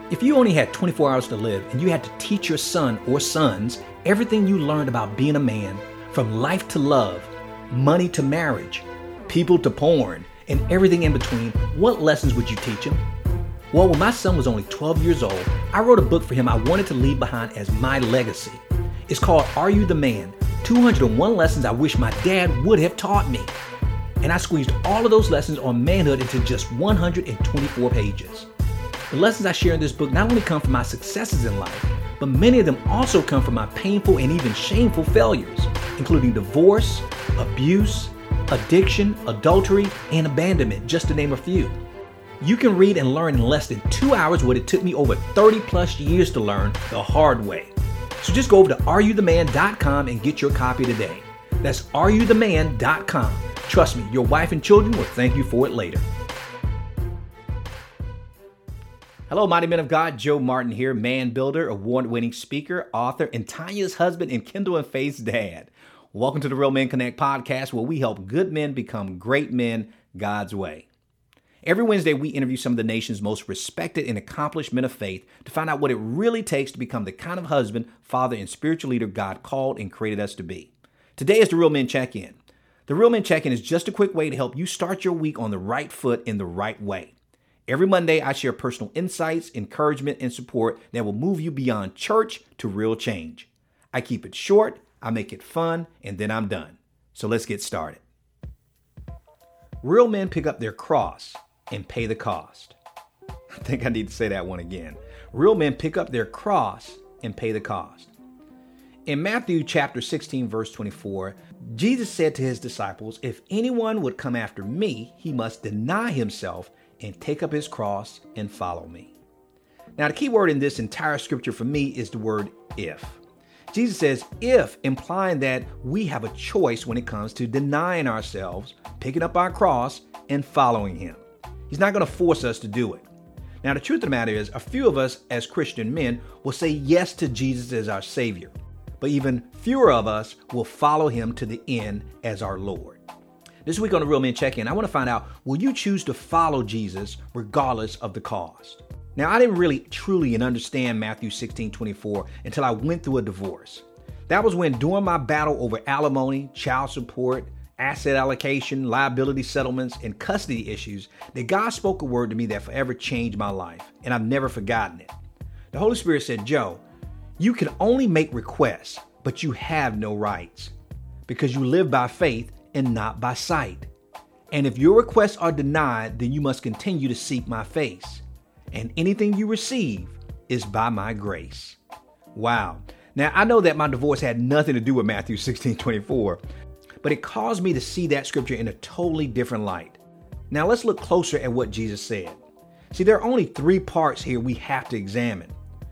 If you only had 24 hours to live and you had to teach your son or sons everything you learned about being a man, from life to love, money to marriage, people to porn, and everything in between, what lessons would you teach him? Well, when my son was only 12 years old, I wrote a book for him I wanted to leave behind as my legacy. It's called Are You the Man? 201 Lessons I Wish My Dad Would Have Taught Me. And I squeezed all of those lessons on manhood into just 124 pages. The lessons I share in this book not only come from my successes in life, but many of them also come from my painful and even shameful failures, including divorce, abuse, addiction, adultery, and abandonment, just to name a few. You can read and learn in less than 2 hours what it took me over 30 plus years to learn the hard way. So just go over to areoutheman.com and get your copy today. That's areoutheman.com. Trust me, your wife and children will thank you for it later. Hello, mighty men of God. Joe Martin here, man builder, award-winning speaker, author, and Tanya's husband and Kendall and Faith's dad. Welcome to the Real Men Connect podcast, where we help good men become great men God's way. Every Wednesday, we interview some of the nation's most respected and accomplished men of faith to find out what it really takes to become the kind of husband, father, and spiritual leader God called and created us to be. Today is the Real Men Check-In. The Real Men Check-In is just a quick way to help you start your week on the right foot in the right way. Every Monday, I share personal insights, encouragement, and support that will move you beyond church to real change. I keep it short, I make it fun, and then I'm done. So let's get started. Real men pick up their cross and pay the cost. I think I need to say that one again. Real men pick up their cross and pay the cost. In Matthew chapter 16, verse 24, Jesus said to his disciples, "If anyone would come after me, he must deny himself and take up his cross and follow me." Now, the key word in this entire scripture for me is the word if. Jesus says if, implying that we have a choice when it comes to denying ourselves, picking up our cross, and following him. He's not going to force us to do it. Now, the truth of the matter is, a few of us as Christian men will say yes to Jesus as our Savior, but even fewer of us will follow him to the end as our Lord. This week on the Real Men Check-In, I want to find out, will you choose to follow Jesus regardless of the cost? Now, I didn't really truly understand Matthew 16:24 until I went through a divorce. That was when, during my battle over alimony, child support, asset allocation, liability settlements, and custody issues, that God spoke a word to me that forever changed my life, and I've never forgotten it. The Holy Spirit said, "Joe, you can only make requests, but you have no rights, because you live by faith and not by sight. And if your requests are denied, then you must continue to seek my face. And anything you receive is by my grace." Wow. Now, I know that my divorce had nothing to do with Matthew 16:24, but it caused me to see that scripture in a totally different light. Now, let's look closer at what Jesus said. See, there are only three parts here we have to examine.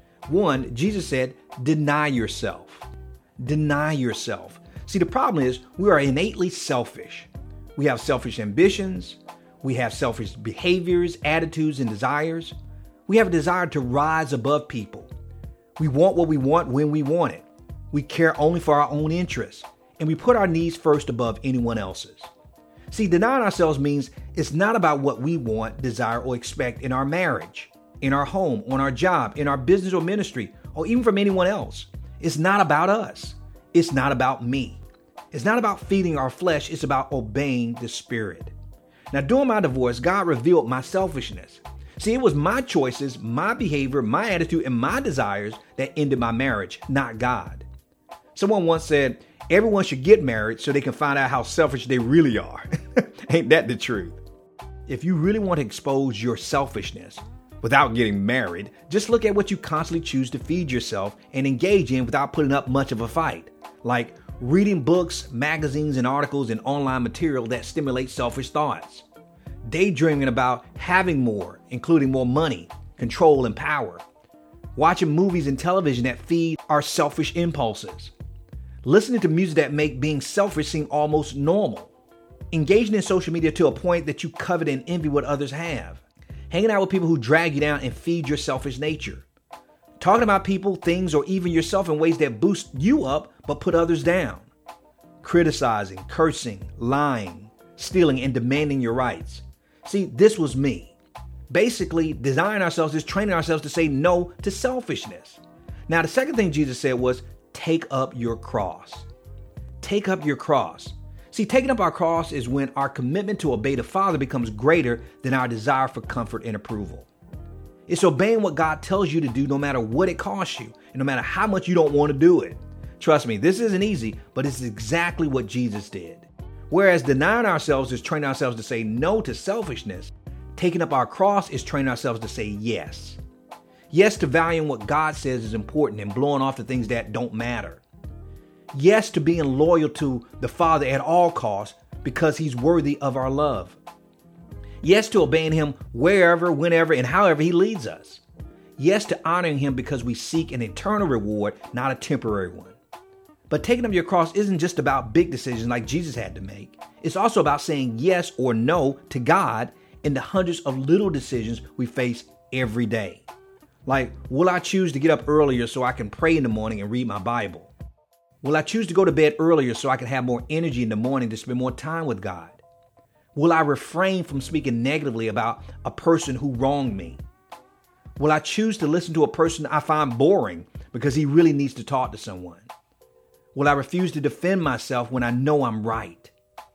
One, Jesus said, deny yourself. Deny yourself. See, the problem is we are innately selfish. We have selfish ambitions. We have selfish behaviors, attitudes, and desires. We have a desire to rise above people. We want what we want when we want it. We care only for our own interests, and we put our needs first above anyone else's. See, denying ourselves means it's not about what we want, desire, or expect in our marriage, in our home, on our job, in our business or ministry, or even from anyone else. It's not about us. It's not about me. It's not about feeding our flesh. It's about obeying the Spirit. Now, during my divorce, God revealed my selfishness. See, it was my choices, my behavior, my attitude, and my desires that ended my marriage, not God. Someone once said, everyone should get married so they can find out how selfish they really are. Ain't that the truth? If you really want to expose your selfishness without getting married, just look at what you constantly choose to feed yourself and engage in without putting up much of a fight. Like reading books, magazines, and articles and online material that stimulate selfish thoughts. Daydreaming about having more, including more money, control, and power. Watching movies and television that feed our selfish impulses. Listening to music that make being selfish seem almost normal. Engaging in social media to a point that you covet and envy what others have. Hanging out with people who drag you down and feed your selfish nature. Talking about people, things, or even yourself in ways that boost you up but put others down. Criticizing, cursing, lying, stealing, and demanding your rights. See, this was me. Basically, denying ourselves is training ourselves to say no to selfishness. Now, the second thing Jesus said was, take up your cross. Take up your cross. See, taking up our cross is when our commitment to obey the Father becomes greater than our desire for comfort and approval. It's obeying what God tells you to do no matter what it costs you, and no matter how much you don't want to do it. Trust me, this isn't easy, but it's exactly what Jesus did. Whereas denying ourselves is training ourselves to say no to selfishness, taking up our cross is training ourselves to say yes. Yes to valuing what God says is important and blowing off the things that don't matter. Yes to being loyal to the Father at all costs because He's worthy of our love. Yes to obeying Him wherever, whenever, and however He leads us. Yes to honoring Him because we seek an eternal reward, not a temporary one. But taking up your cross isn't just about big decisions like Jesus had to make. It's also about saying yes or no to God in the hundreds of little decisions we face every day. Like, will I choose to get up earlier so I can pray in the morning and read my Bible? Will I choose to go to bed earlier so I can have more energy in the morning to spend more time with God? Will I refrain from speaking negatively about a person who wronged me? Will I choose to listen to a person I find boring because he really needs to talk to someone? Will I refuse to defend myself when I know I'm right?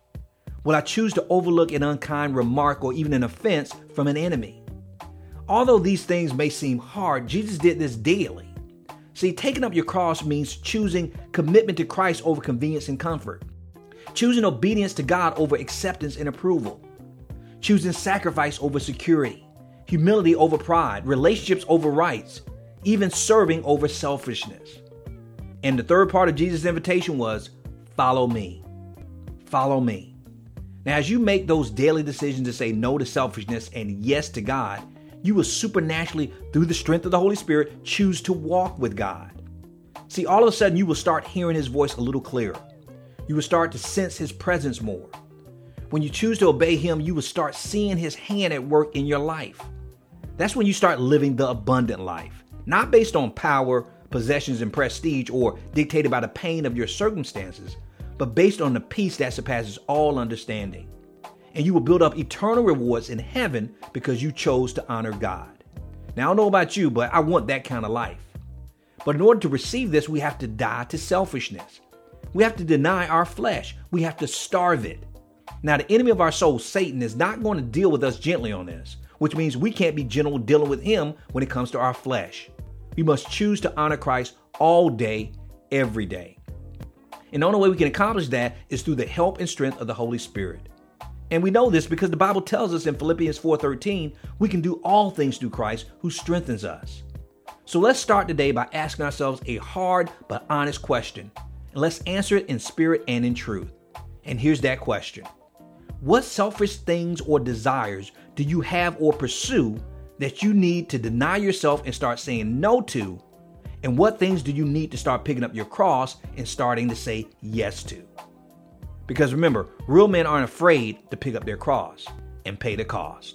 Will I choose to overlook an unkind remark or even an offense from an enemy? Although these things may seem hard, Jesus did this daily. See, taking up your cross means choosing commitment to Christ over convenience and comfort. Choosing obedience to God over acceptance and approval. Choosing sacrifice over security. Humility over pride. Relationships over rights. Even serving over selfishness. And the third part of Jesus' invitation was, follow me. Follow me. Now, as you make those daily decisions to say no to selfishness and yes to God, you will supernaturally, through the strength of the Holy Spirit, choose to walk with God. See, all of a sudden, you will start hearing His voice a little clearer. You will start to sense His presence more. When you choose to obey Him, you will start seeing His hand at work in your life. That's when you start living the abundant life, not based on power, possessions, and prestige, or dictated by the pain of your circumstances, but based on the peace that surpasses all understanding. And you will build up eternal rewards in heaven because you chose to honor God. Now, I don't know about you, but I want that kind of life. But in order to receive this, we have to die to selfishness. We have to deny our flesh. We have to starve it. Now, the enemy of our soul, Satan, is not going to deal with us gently on this, which means we can't be gentle dealing with him when it comes to our flesh. We must choose to honor Christ all day, every day. And the only way we can accomplish that is through the help and strength of the Holy Spirit. And we know this because the Bible tells us in Philippians 4:13, we can do all things through Christ who strengthens us. So let's start today by asking ourselves a hard but honest question. And let's answer it in spirit and in truth. And here's that question. What selfish things or desires do you have or pursue that you need to deny yourself and start saying no to? And what things do you need to start picking up your cross and starting to say yes to? Because remember, real men aren't afraid to pick up their cross and pay the cost.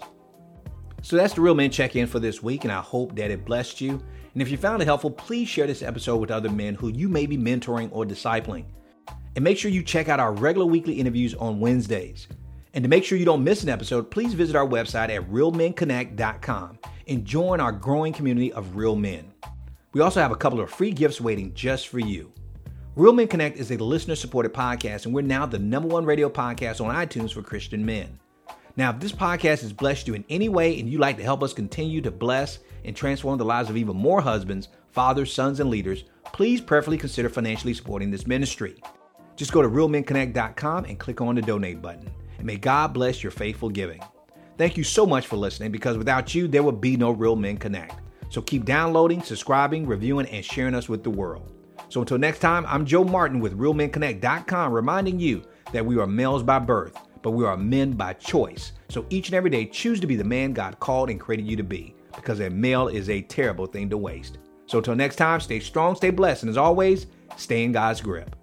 So that's the Real Men Check-In for this week, and I hope that it blessed you. And if you found it helpful, please share this episode with other men who you may be mentoring or discipling. And make sure you check out our regular weekly interviews on Wednesdays. And to make sure you don't miss an episode, please visit our website at realmenconnect.com and join our growing community of real men. We also have a couple of free gifts waiting just for you. Real Men Connect is a listener-supported podcast, and we're now the #1 radio podcast on iTunes for Christian men. Now, if this podcast has blessed you in any way and you'd like to help us continue to bless and transform the lives of even more husbands, fathers, sons, and leaders, please prayerfully consider financially supporting this ministry. Just go to realmenconnect.com and click on the donate button. And may God bless your faithful giving. Thank you so much for listening, because without you, there would be no Real Men Connect. So keep downloading, subscribing, reviewing, and sharing us with the world. So until next time, I'm Joe Martin with realmenconnect.com, reminding you that we are males by birth, but we are men by choice. So each and every day, choose to be the man God called and created you to be, because a male is a terrible thing to waste. So until next time, stay strong, stay blessed, and as always, stay in God's grip.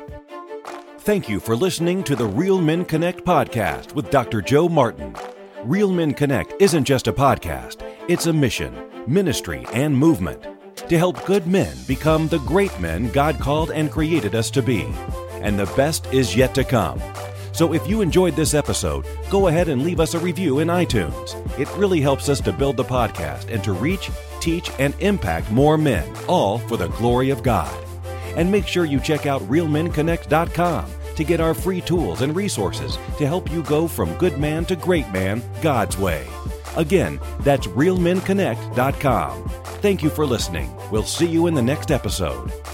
Thank you for listening to the Real Men Connect podcast with Dr. Joe Martin. Real Men Connect isn't just a podcast, it's a mission, ministry, and movement to help good men become the great men God called and created us to be. And the best is yet to come. So if you enjoyed this episode, go ahead and leave us a review in iTunes. It really helps us to build the podcast and to reach, teach, and impact more men, all for the glory of God. And make sure you check out realmenconnect.com to get our free tools and resources to help you go from good man to great man God's way. Again, that's realmenconnect.com. Thank you for listening. We'll see you in the next episode.